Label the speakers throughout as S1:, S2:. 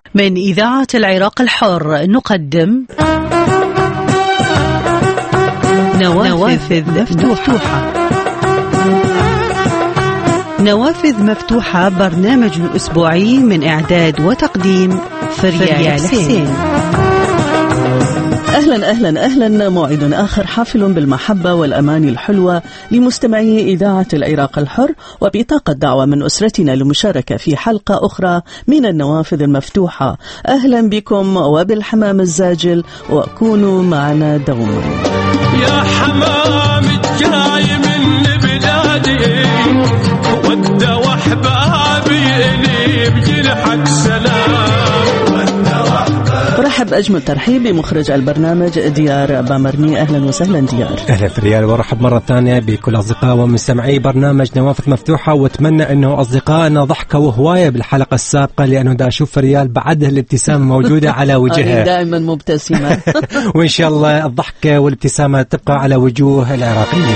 S1: من إذاعة العراق الحر نقدم نوافذ مفتوحة. نوافذ مفتوحة برنامج أسبوعي من إعداد وتقديم فريال حسين.
S2: أهلا أهلا أهلا، موعد آخر حافل بالمحبة والأمان الحلوة لمستمعي إذاعة العراق الحر، وبطاقة دعوة من أسرتنا للمشاركة في حلقة أخرى من النوافذ المفتوحة. أهلا بكم وبالحمام الزاجل، وكونوا معنا دوما.
S3: يا حمام الجاي من بلادي ود وحبابي إلي بجنحك سلام.
S2: رحب أجمل ترحيب بمخرج البرنامج ديار بامرني. أهلا وسهلا ديار.
S4: أهلا فريال، ورحب مرة ثانية بكل أصدقاء ومستمعي برنامج نوافذ مفتوحة، وأتمنى أنه أصدقائنا ضحكوا هواية بالحلقة السابقة، لأنه دا أشوف فريال بعدها الابتسامة موجودة على وجهها
S2: دائما مبتسمة
S4: وإن شاء الله الضحكة والابتسامة تبقى على وجوه العراقيين.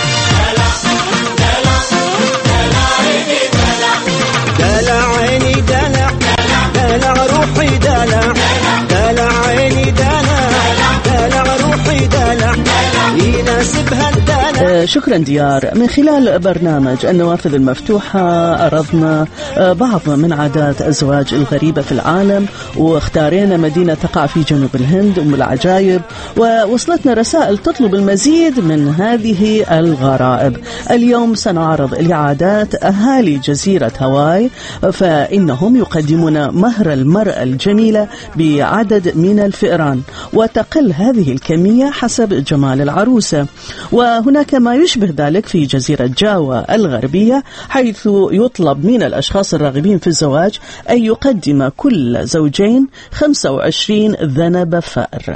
S2: شكرا ديار. من خلال برنامج النوافذ المفتوحة أردنا بعض من عادات الزواج الغريبة في العالم، واختارينا مدينة تقع في جنوب الهند أم العجائب، ووصلتنا رسائل تطلب المزيد من هذه الغرائب. اليوم سنعرض لعادات أهالي جزيرة هاواي، فإنهم يقدمون مهر المرأة الجميلة بعدد من الفئران، وتقل هذه الكمية حسب جمال العروسة. وهناك ما يشبه ذلك في جزيرة جاوا الغربية، حيث يطلب من الأشخاص الراغبين في الزواج أن يقدم كل زوجين 25 ذنب فأر.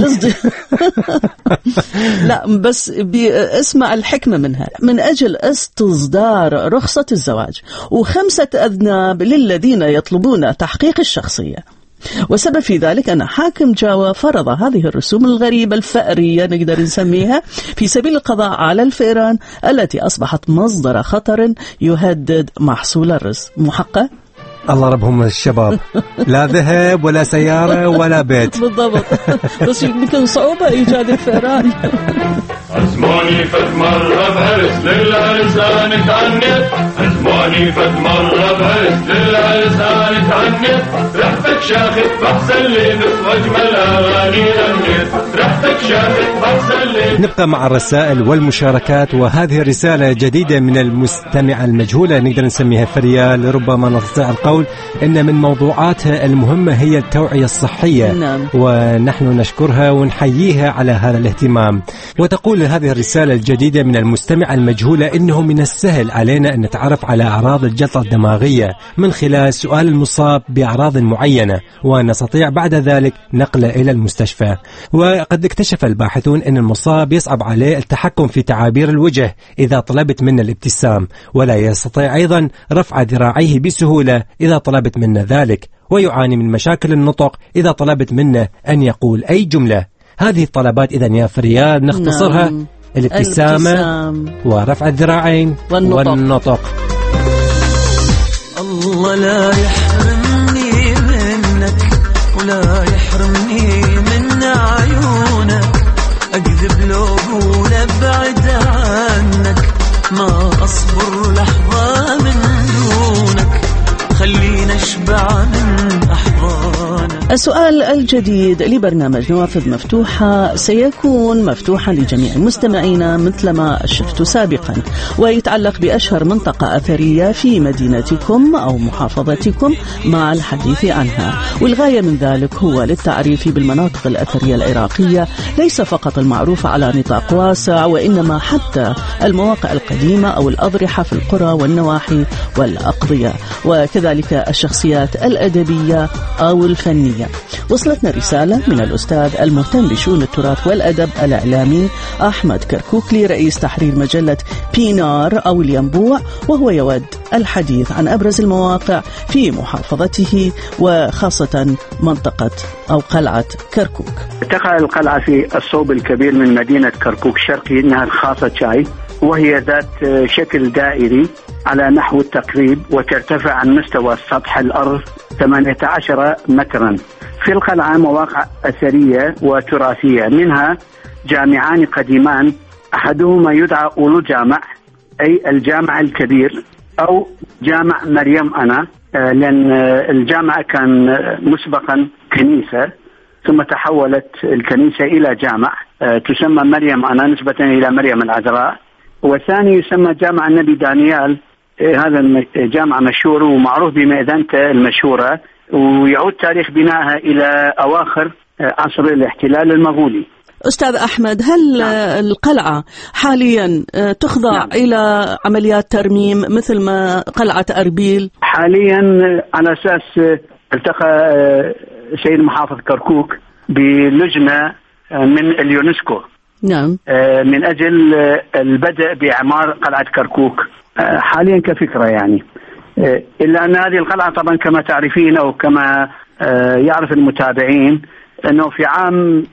S2: لا بس اسمع الحكمة منها، من أجل استصدار رخصة الزواج، و5 أذناب للذين يطلبون تحقيق الشخصية. وسبب في ذلك أن حاكم جاوا فرض هذه الرسوم الغريبة الفأرية نقدر نسميها في سبيل القضاء على الفئران التي أصبحت مصدر خطر يهدد محصول الرزق. محقق؟
S4: الله ربهم الشباب، لا ذهب ولا سيارة ولا بيت.
S2: بالضبط، بس يمكن صعوبة إيجاد الفئران.
S3: عزموني فت مرة بهرس للعرسان تعنت، عزموني فت مرة بهرس للعرسان تعنت، رحتك شاخت بحسن لي واجمل أغاني غنيت، رحتك شاخت بحسن لي.
S4: نبقى مع الرسائل والمشاركات، وهذه رسالة جديدة من المستمعة المجهولة نقدر نسميها فريال، ربما نستطيع القول إن من موضوعاتها المهمة هي التوعية الصحية.
S2: نعم.
S4: ونحن نشكرها ونحييها على هذا الاهتمام. وتقول هذه الرسالة الجديدة من المستمع المجهولة إنه من السهل علينا أن نتعرف على أعراض الجلطة الدماغية من خلال سؤال المصاب بأعراض معينة، ونستطيع بعد ذلك نقله إلى المستشفى. وقد اكتشف الباحثون أن المصاب يصعب عليه التحكم في تعابير الوجه إذا طلبت منه الابتسام، ولا يستطيع أيضا رفع ذراعيه بسهولة إذا طلبت منه ذلك، ويعاني من مشاكل النطق إذا طلبت منه أن يقول أي جملة. هذه الطلبات إذن يا فريال نختصرها:
S2: نعم.
S4: الابتسامة ورفع الذراعين والنطق.
S5: الله لا يحرمني منك ولا يحرمني من عيونك، أكذب لو أقول أبعد عنك، ما أصبر لحظة من دونك، خلينا أشبع من أحضانك.
S2: السؤال الجديد لبرنامج نوافذ مفتوحة سيكون مفتوحا لجميع مستمعينا مثل ما شفتوا سابقا، ويتعلق بأشهر منطقة أثرية في مدينتكم أو محافظتكم مع الحديث عنها. والغاية من ذلك هو للتعريف بالمناطق الأثرية العراقية، ليس فقط المعروفة على نطاق واسع، وإنما حتى المواقع القديمة أو الأضرحة في القرى والنواحي والأقضية، وكذلك الشخصيات الأدبية أو الفنية. وصلتنا رسالة من الأستاذ المهتم بشؤون التراث والأدب الإعلامي أحمد كركوكلي، رئيس تحرير مجلة بينار أو الينبوع، وهو يود الحديث عن أبرز المواقع في محافظته، وخاصة منطقة أو قلعة كركوك.
S6: تقع القلعة في الصوب الكبير من مدينة كركوك شرقي، إنها الخاصة شاي، وهي ذات شكل دائري على نحو التقريب، وترتفع عن مستوى سطح الأرض 18 مترا. في القلعة مواقع أثرية وتراثية، منها جامعان قديمان، أحدهما يدعى أولو جامع أي الجامع الكبير، أو جامع مريم أنا، لأن الجامع كان مسبقا كنيسة ثم تحولت الكنيسة إلى جامع تسمى مريم أنا نسبة إلى مريم العذراء. والثاني يسمى جامع النبي دانيال، هذا جامع مشهور ومعروف بمئذنته المشهورة، ويعود تاريخ بنائها إلى أواخر عصر الاحتلال المغولي.
S2: أستاذ أحمد، هل القلعة حاليا تخضع إلى عمليات ترميم مثل ما قلعة أربيل؟
S6: حاليا على أساس التقى سيد محافظ كركوك بلجنة من اليونسكو، نعم، من أجل البدء بإعمار قلعة كركوك حاليا كفكرة يعني. إلا أن هذه القلعة طبعا كما تعرفين أو كما يعرف المتابعين أنه في عام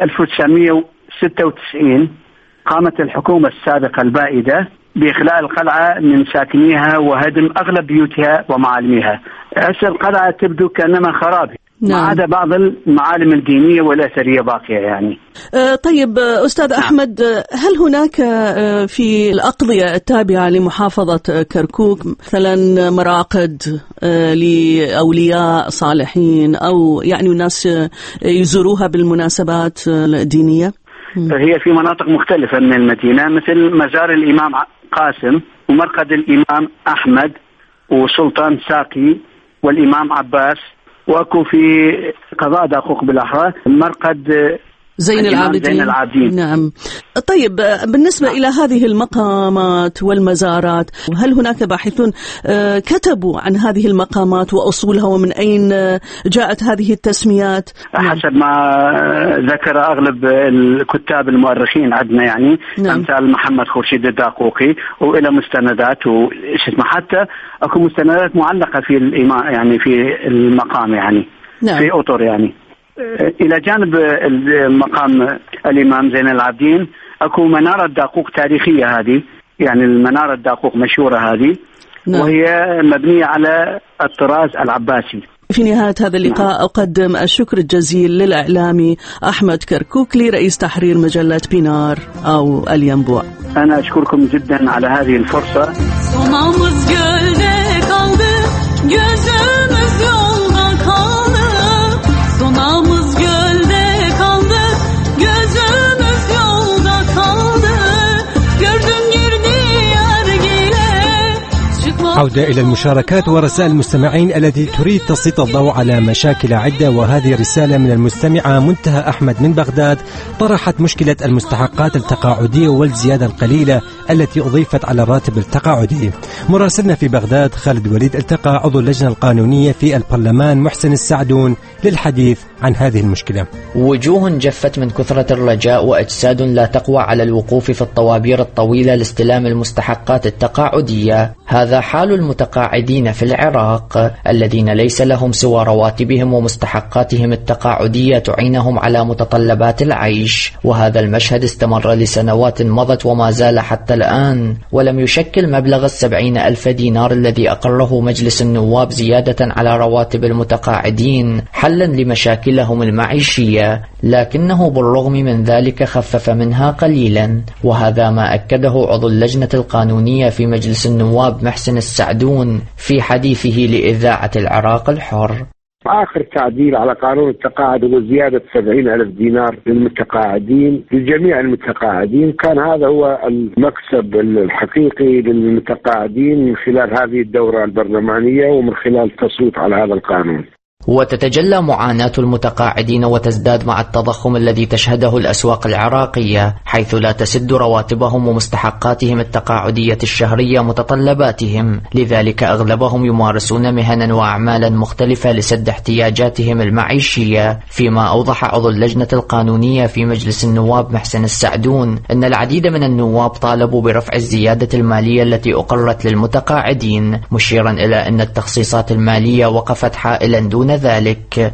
S6: 1996 قامت الحكومة السابقة البائدة بإخلاء القلعة من ساكنيها وهدم أغلب بيوتها ومعالمها. هسه القلعة تبدو كأنما خراب، ما عدا بعض المعالم الدينية والأثرية باقية يعني.
S2: طيب أستاذ أحمد، هل هناك في الأقضية التابعة لمحافظة كركوك مثلا مراقد لأولياء صالحين أو يعني الناس يزوروها بالمناسبات الدينية؟
S6: هي في مناطق مختلفة من المدينة، مثل مزار الإمام قاسم ومرقد الإمام أحمد وسلطان ساقي والإمام عباس، وأكو في قضاء دقوق بالأحرى مرقد
S2: زين العابدين. نعم. طيب بالنسبة إلى هذه المقامات والمزارات، هل هناك باحثون كتبوا عن هذه المقامات وأصولها ومن أين جاءت هذه التسميات؟
S6: حسب ما ذكر أغلب الكتاب المؤرخين عندنا يعني، أمثال محمد خورشيد الداقوقي، وإلى مستندات حتى أكو مستندات معلقة في يعني في المقام يعني، في أطر يعني. إلى جانب مقام الإمام زين العابدين أكو منارة داقوق تاريخية، هذه يعني المنارة داقوق مشهورة هذه، وهي مبنية على الطراز العباسي.
S2: في نهاية هذا اللقاء أقدم الشكر الجزيل للإعلامي أحمد كركوكلي رئيس تحرير مجلة بينار أو الينبوع.
S6: أنا أشكركم جدا على هذه الفرصة.
S4: عودة إلى المشاركات ورسائل المستمعين التي تريد تسليط الضوء على مشاكل عدة، وهذه رسالة من المستمعة منتهى أحمد من بغداد، طرحت مشكلة المستحقات التقاعدية والزيادة القليلة التي أضيفت على الراتب التقاعدي. مراسلنا في بغداد خالد وليد التقى عضو اللجنة القانونية في البرلمان محسن السعدون للحديث عن هذه المشكلة.
S7: وجوه جفت من كثرة الرجاء وأجساد لا تقوى على الوقوف في الطوابير الطويلة لاستلام المستحقات التقاعدية. هذا حال المتقاعدين في العراق الذين ليس لهم سوى رواتبهم ومستحقاتهم التقاعدية تعينهم على متطلبات العيش، وهذا المشهد استمر لسنوات مضت وما زال حتى الآن، ولم يشكل مبلغ 70,000 دينار الذي أقره مجلس النواب زيادة على رواتب المتقاعدين حلا لمشاكلهم المعيشية، لكنه بالرغم من ذلك خفف منها قليلا، وهذا ما أكده عضو اللجنة القانونية في مجلس النواب محسن السعدون في حديثه لإذاعة العراق الحر.
S8: آخر تعديل على قانون التقاعد هو زيادة 70,000 دينار للمتقاعدين، لجميع المتقاعدين. كان هذا هو المكسب الحقيقي للمتقاعدين من خلال هذه الدورة البرلمانية ومن خلال التصويت على هذا القانون.
S7: وتتجلى معاناة المتقاعدين وتزداد مع التضخم الذي تشهده الأسواق العراقية، حيث لا تسد رواتبهم ومستحقاتهم التقاعدية الشهرية متطلباتهم، لذلك أغلبهم يمارسون مهنا وأعمالا مختلفة لسد احتياجاتهم المعيشية. فيما أوضح عضو اللجنة القانونية في مجلس النواب محسن السعدون أن العديد من النواب طالبوا برفع الزيادة المالية التي أقرت للمتقاعدين، مشيرا إلى أن التخصيصات المالية وقفت حائلا دون ذلك.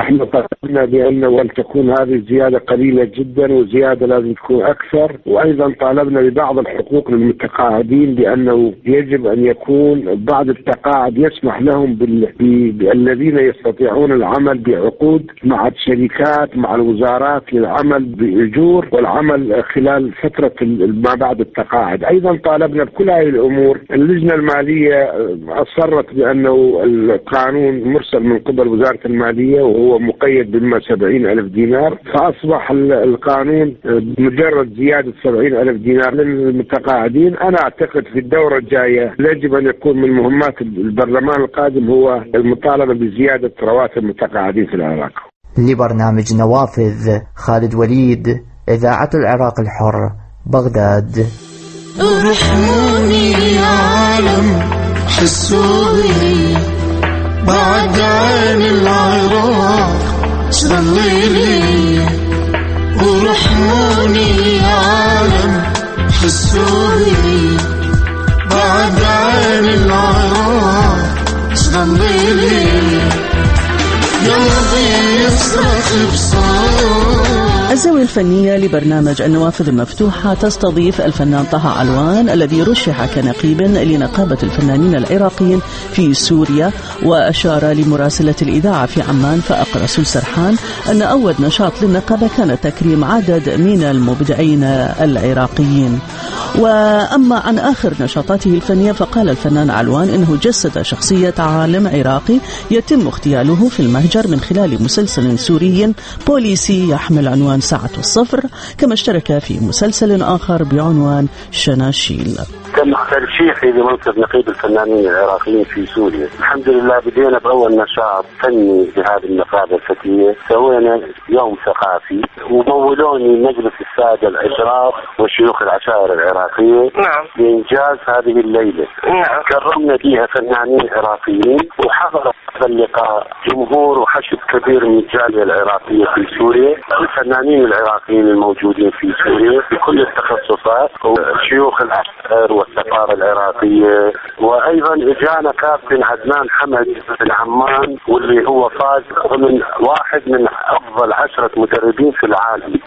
S8: نحن طلبنا بأنه أن تكون هذه الزيادة قليلة جدا، وزيادة لازم تكون أكثر. وأيضا طالبنا ببعض الحقوق للمتقاعدين بأنه يجب أن يكون بعض التقاعد يسمح لهم بالذين يستطيعون العمل بعقود مع الشركات مع الوزارات للعمل بأجور والعمل خلال فترة ما بعد التقاعد. أيضا طالبنا بكل هذه الأمور. اللجنة المالية أصرت بأنه القانون مرسل من قبل وزارة المالية وهو مقيد بما 70,000 دينار، فأصبح القانون مجرد زيادة 70,000 دينار للمتقاعدين. أنا أعتقد في الدورة الجاية يجب أن يكون من مهمات البرلمان القادم هو المطالبة بزيادة رواتب المتقاعدين في العراق.
S7: لبرنامج نوافذ، خالد وليد، إذاعة العراق الحر، بغداد.
S5: ارحموني يا عالم حسوني بعد عين العراق شغليلي. ارحموني يا عالم حسوني بعد عين العراق شغليلي. قلبي يصرخ بصوت.
S2: الزاوية الفنية لبرنامج النوافذ المفتوحة تستضيف الفنان طه علوان الذي رشح كنقيب لنقابة الفنانين العراقيين في سوريا، وأشار لمراسلة الإذاعة في عمان فأقرس سرحان أن أول نشاط للنقابة كان تكريم عدد من المبدعين العراقيين. وأما عن آخر نشاطاته الفنية فقال الفنان علوان إنه جسد شخصية عالم عراقي يتم اغتياله في المهجر من خلال مسلسل سوري بوليسي يحمل عنوان ساعة الصفر، كما اشترك في مسلسل آخر بعنوان شناشيل.
S9: تم ترشيحي لمنصب نقيب الفنانين العراقيين في سوريا. الحمد لله بدينا بأول نشاط فني بهذه النقابة الفتية، سوينا يوم ثقافي ومولوني مجلس السادة الأشراف وشيوخ العشائر العراقية لإنجاز هذه الليلة. كرمنا فيها فنانين عراقيين، وحضر هذا اللقاء جمهور وحشد كبير من الجالية العراقية في سوريا، الفنانين العراقيين الموجودين في سوريا بكل التخصصات، وشيوخ العشائر والسفارة العراقية. وأيضا إجانا كابتن عدنان حمد من عمان، واللي هو فاز ضمن واحد من أفضل 10 مدربين في العالم،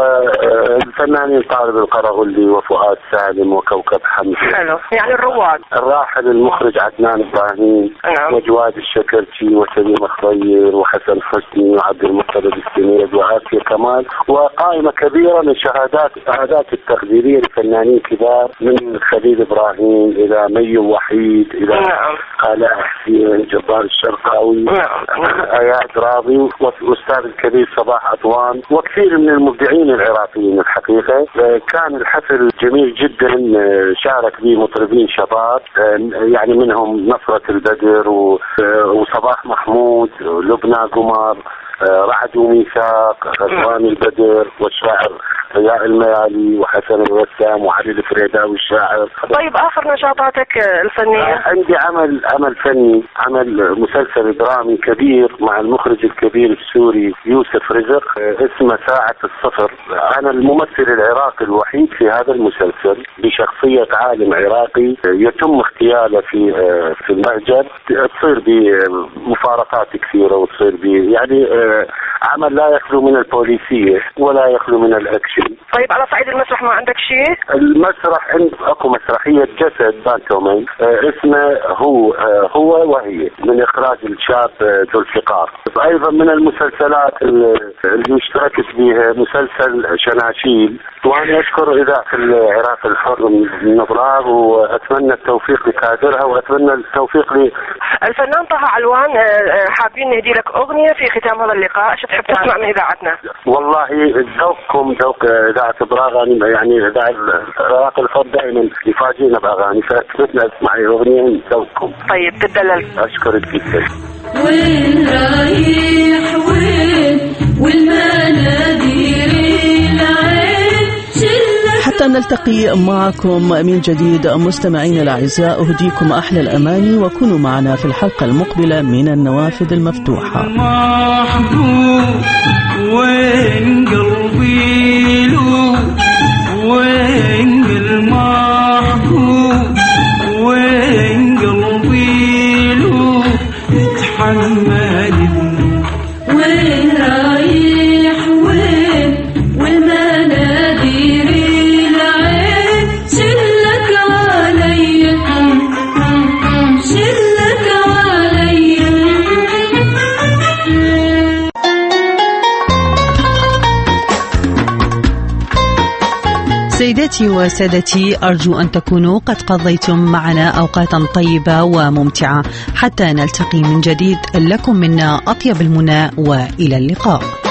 S9: والفنانين طارق القرغلي وفؤاد سالم وكوكب حمزة.
S10: حلو، يعني الرواد.
S9: الراحل المخرج عدنان إبراهيم، وجواد الشكرتي وسليم الخضير وحسن حسني وعبد المطلب السنيد وعافية كمال، وقائمة كبيرة من الشهادات التقديرية لفنانين كبار من خليل إبراهيم إلى مي وحيد إلى آلاء حسين، جبار الشرقاوي، آيات راضي، والأستاذ الكبير صباح أطوان، وكثير من المبدعين العراقيين. الحقيقة كان الحفل جميل جدا، شارك به مطربين شباب يعني منهم نصرة البدر وصباح محمود، لبنى قمر، رعد وميثاق، غزوان البدر، والشاعر ضياء الميالي وحسن الوسام وعلي الفريداوي الشاعر.
S10: طيب آخر نشاطاتك الفنية؟
S9: عندي عمل فني، عمل مسلسل درامي كبير مع المخرج الكبير السوري يوسف رزق، اسمه ساعة الصفر. أنا الممثل العراقي الوحيد في هذا المسلسل بشخصية عالم عراقي يتم اغتياله في المهجر، تصير بمفارقات كثيرة وتصير يعني عمل لا يخلو من البوليسية ولا يخلو من الأكشن.
S10: طيب على صعيد المسرح ما عندك شيء؟
S9: المسرح اكو مسرحية جسد بانتومين اسمه هو وهي من إخراج الشاب ذو الفقار. أيضا من المسلسلات اللي اشتركت بها مسلسل شناشيل، وأنا أشكر إذاعة العراق الحر من إبراغ، وأتمنى التوفيق لكادرها وأتمنى التوفيق
S10: الفنان طه علوان. حابين نهدي لك أغنية في ختام هذا اللقاء، شو تحب تسمع من إذاعتنا؟
S9: والله ذوقكم ذوق إذاعة إبراغ، يعني إذاعة العراق الحر دائما يفاجئنا بأغاني، فأتمنى أسمع أغنية من ذوقكم.
S10: طيب تدلل.
S9: أشكرك جدا.
S5: وين رايح وين والمناديل العين.
S2: حتى نلتقي معكم من جديد مستمعين الأعزاء، أهديكم أحلى الأماني، وكونوا معنا في الحلقة المقبلة من النوافذ المفتوحة.
S5: محبوب وين قلبي له، وين المحبوب وين قلبي له، اتحمل وين رايح وين والمنادير العين شلك عليا شلك عليا.
S1: سيداتي وسادتي، أرجو أن تكونوا قد قضيتم معنا أوقاتا طيبة وممتعة. حتى نلتقي من جديد، لكم منا أطيب المنى وإلى اللقاء.